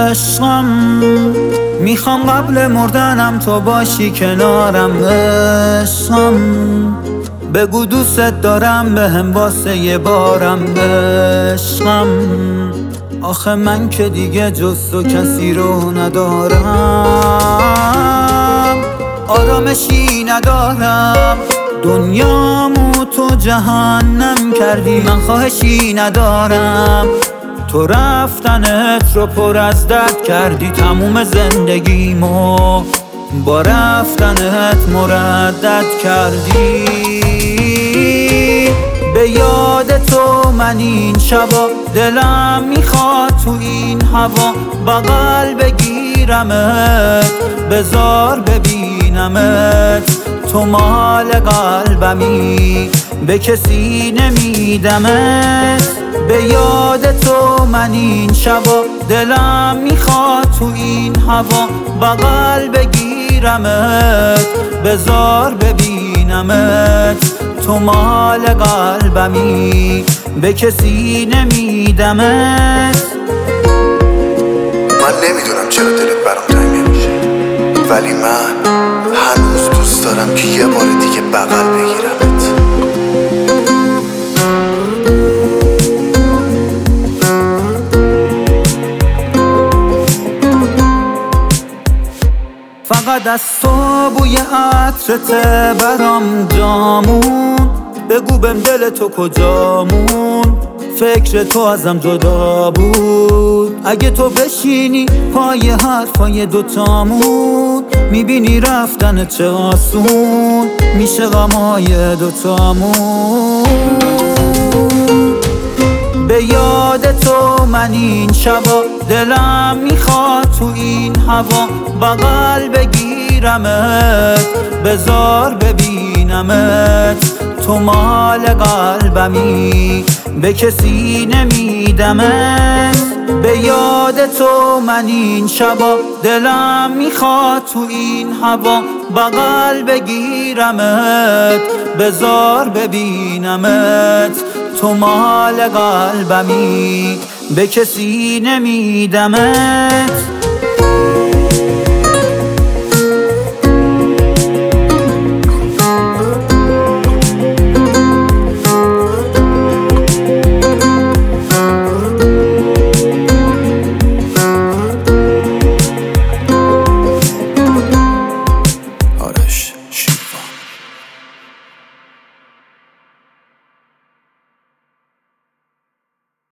عشقم، میخوام قبل مردنم تو باشی کنارم عشقم. بگو دوست دارم بهم واسه یه بارم عشقم. آخه من که دیگه جز تو کسی رو ندارم، آرامشی ندارم، دنیامو تو جهنم کردی، من خواهشی ندارم. تو رفتنت رو پر از درد کردی، تموم زندگیمو با رفتنت مردد کردی. به یاد تو من این شبا دلم میخواد تو این هوا بغل بگیرمت، بذار ببینمت، تو مال قلبمی به کسی نمیدمت. به یاد تو من این شبا دلم میخواد تو این هوا بغل بگیرمت، بذار ببینمت، تو مال قلبمی به کسی نمیدمت. من نمیدونم چرا دلت برام تنگ نمیشه، ولی من هنوز دوست دارم که یه بار دیگه بغل بگیرمت. فقط از تو بوی عطرته برام جامون، بگو بهم دل تو کجامون، فکر تو ازم جدا بود. اگه تو بشینی پای حرفای دوتامون، میبینی رفتن چه آسون میشه غمای دوتامون. به یاد تو من این شبا دلم میخواد تو این هوا بغل بگیرمت، بذار ببینمت، تو مال قلبمی به کسی نمیدمت. به یاد تو من این شبا دلم میخواد تو این هوا بغل بگیرمت، بذار ببینمت، تو مال قلبمی به کسی نمیدمت.